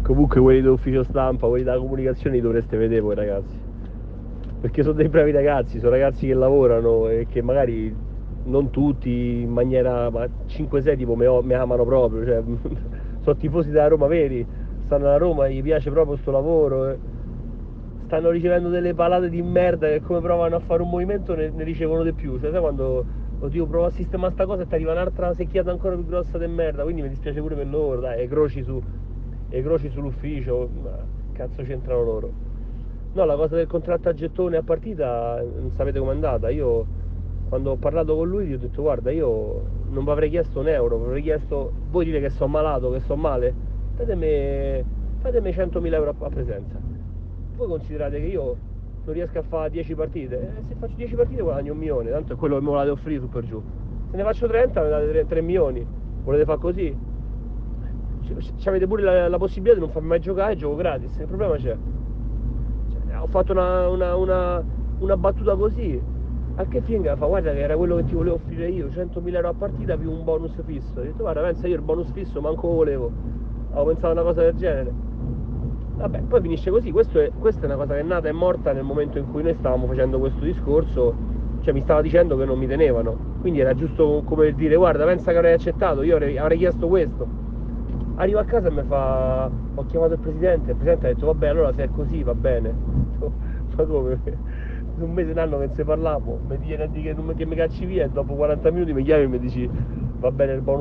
Comunque quelli dell'ufficio stampa, quelli della comunicazione li dovreste vedere voi ragazzi. Perché sono dei bravi ragazzi, sono ragazzi che lavorano e che magari non tutti in maniera, ma 5-6 tipo mi amano proprio, cioè sono tifosi della Roma veri, stanno alla Roma, gli piace proprio sto lavoro, stanno ricevendo delle palate di merda che come provano a fare un movimento ne ricevono di più, cioè sai quando oddio provo a sistemare sta cosa e ti arriva un'altra secchiata ancora più grossa di merda, quindi mi dispiace pure per loro, dai, e croci sull'ufficio, ma cazzo c'entrano loro? No, la cosa del contratto a gettone a partita, non sapete com'è andata. Io quando ho parlato con lui gli ho detto guarda, io non vi avrei chiesto un euro, vi avrei chiesto, voi dite che sono malato, che sto male, fatemi, fatemi 100.000 euro a presenza. Voi considerate che io non riesco a fare 10 partite? Se faccio 10 partite guadagno 1 milione, tanto è quello che me volete offrire su per giù. Se ne faccio 30 mi date 3 milioni. Volete fare così? Avete pure la possibilità di non farmi mai giocare, gioco gratis, il problema c'è. Cioè, ho fatto una battuta così. A che finga fa? Guarda che era quello che ti volevo offrire io, 100.000 euro a partita più un bonus fisso. Ho detto guarda, pensa io il bonus fisso manco lo volevo. Avevo pensato a una cosa del genere. Vabbè, poi finisce così, questa è una cosa che è nata e morta nel momento in cui noi stavamo facendo questo discorso, cioè mi stava dicendo che non mi tenevano, quindi era giusto come dire guarda pensa che avrei accettato, io avrei chiesto questo. Arrivo a casa e mi fa, ho chiamato il presidente ha detto vabbè allora se è così va bene. Ma come? Un mese, un anno che non se parliamo, mi viene a dire che mi cacci via e dopo 40 minuti mi chiami e mi dici va bene il bonus